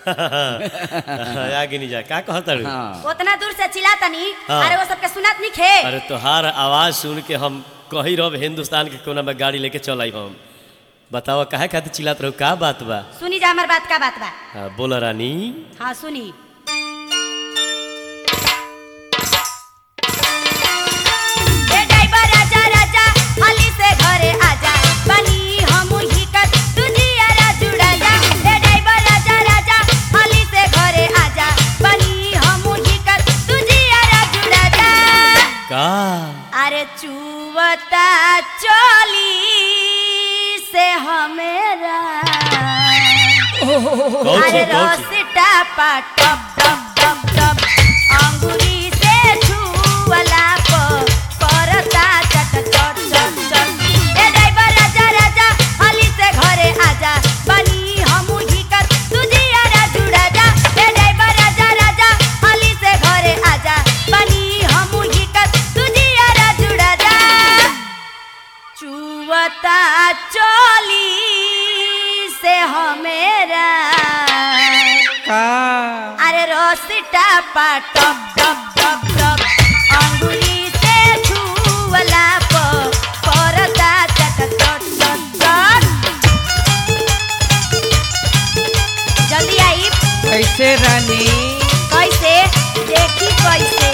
आगे नहीं जा का कहता उतना दूर से चिल्लातनी हाँ। अरे वो सबके सुनात नहीं खे। अरे तोहार आवाज सुन के हम कही रहो हिंदुस्तान के कोना में गाड़ी लेके चल आई हम। बताओ काहे खातिर चिल्लात रहो का बात बा? सुनी जा हमार बात का बात बा। हाँ, बोला रानी। हाँ सुनी। ए ड्राइवर राजा राजा हाली से घरे आजा बनी हम ही कर तुझियारा जुड़ा जा। ए ड्राइवर राजा राजा हाली से घरे आजा बनी हम ही कर तुझियारा जुड़ा जा। का अरे चुवता चोली से हमेरा अरे रसिटा पाट टप टप टप अंगुरी से छुवला करता चट चट चट चट। ए ड्राइवर राजा राजा हाली से घरे आजा बनी हम ही कर तुझियारा जुड़ा जा। ए ड्राइवर राजा राजा हाली से घरे आजा बनी हम ही कर तुझियारा जुड़ा जा। चुवता चोली से हमेरा अरे रोसिटा पाट टप टप टप टप अंगुली से छुवला करता चट चट चट चट। जल्दी आई। कैसे रानी? कैसे देखी कैसे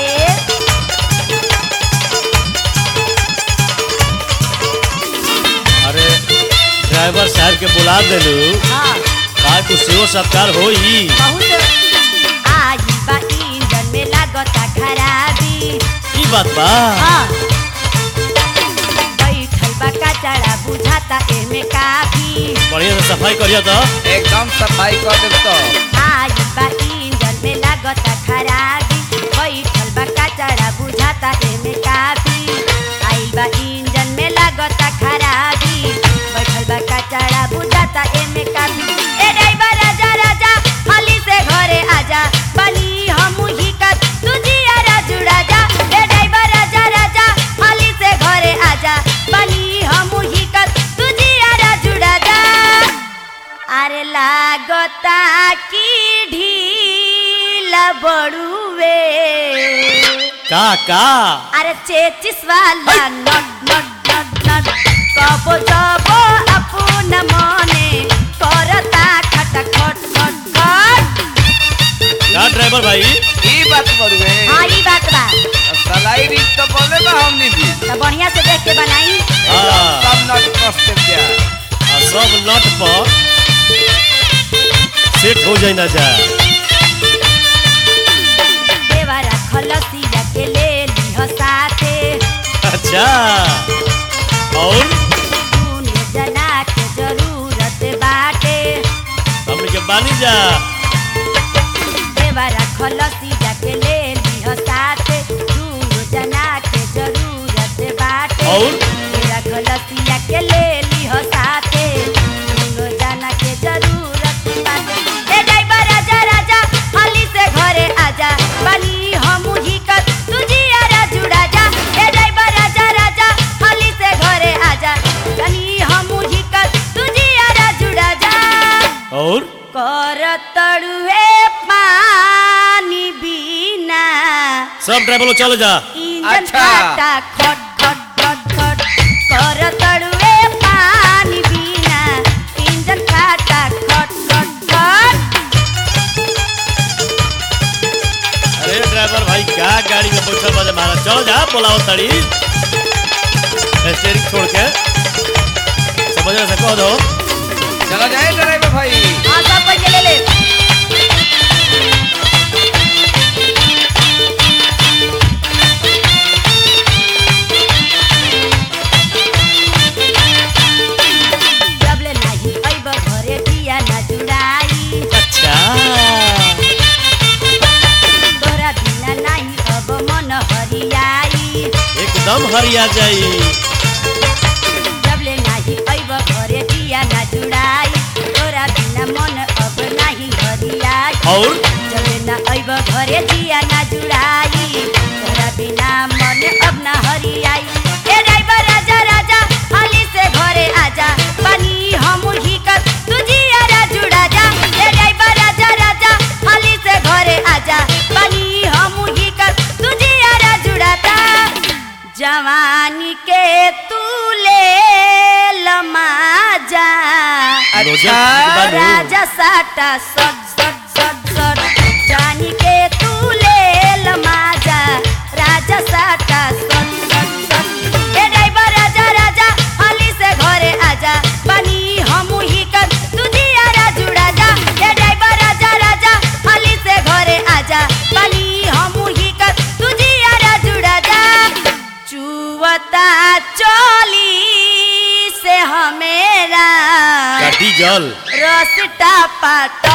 अरे ड्राइवर साहब के बुला देलू हाँ का कुछ सेवा सत्कार होई? बहुत आई बा इंजन में लागता खराबी। ई बात बा। हाँ बैठल बा कचड़ा बुझाता एमे काफी। बढ़िया से सफाई करिया तो। एकदम सफाई कर देब तो। आई बा इंजन में लागता खराबी बैठल बा कचड़ा बुझाता एमे काफी। आई बा इंजन में लागता खराबी बैठल बा कचड़ा बुझाता एमे काफी। ए ड्राइवर राजा राजा हाली से घरे आजा बनी हम ही कर तुझियारा जुड़ा जा। ए ड्राइवर राजा राजा हाली से घरे आजा बनी हम ही कर तुझियारा जुड़ा जा। अरे लागता की ढीला बड़ुए का अरे चेचिस वाला नट नट नट नट कबो जबो अपन मने करता खट खट खट खट। का ड्राइवर भाई? ई बात बड़ुए। हाँ ई बात बा। सलाई रीत तो बोले बा हमनी भी। तो बढ़िया से देख के बनाई। हाँ। सब नट कस देब जा। आ सब नट पर सेट हो जाए ना जा। देवरा खलसिया के ले लिह साथे। अच्छा और दुनिया जना के जरूरत बाटे। हमने के बानी जा। देवरा खलसिया के ले लिह साथे दुनिया जना के जरूरत बाटे। और देवरा खलसिया के ले लिह साथे दुनिया जना के जरूरत बाटे। ए ड्राइवर राजा राजा हाली से घरे आजा बनी हम ही कर तुझियारा जुड़ा जा। ए ड्राइवर राजा राजा हाली से घरे आजा बनी हम ही कर तुझियारा जुड़ा जा। और कर तड़ुए पानी बिना सब ड्राइवर लोग चलो जा। इंजन अच्छा। काटा खट खट खट खट कर तड़ुए पानी बिना इंजन काटा खट खट खट। अरे ड्राइवर भाई क्या गाड़ी में बैठल बजे महाराज चलो जा बोलाओ तड़ी स्टीयरिंग छोड़ के समझ से कह दो। चलो जाए ड्राइवर भाई। हाँ सब पैसे ले ले। जब ले नहीं अइब घरे दिया ना जुड़ाई। अच्छा तोरा बिना नहीं अब मन हरियाई। एकदम हरिया जाई। जब ले नहीं अइब घरे दिया ना जुड़ाई तोरा बिना मन अब नहीं हरियाई। और जब ले ना अइब घरे दिया ना जुड़ाई तोरा बिना मन अब ना हरियाई। ए ड्राइवर राजा राजा हाली से घरे आजा बनी हम ही कर तुझियारा जुड़ा जा। ए ड्राइवर राजा राजा जवानी के तू ले लमाजा अच्छा राजा साटा सट सट सट सट जानी के तू ले लमाजा राजा साटा सट सट सट ए ड्राइवर राजा राजा हाली से घरे आजा बनी हमू ही कर तुझिया राजू राजा ए ड्राइवर राजा राजा हाली से घरे आजा बनी हमू ही कर तुझिया राजू राजा चुवता चोली से हमेरा काटी जल रसटा पाट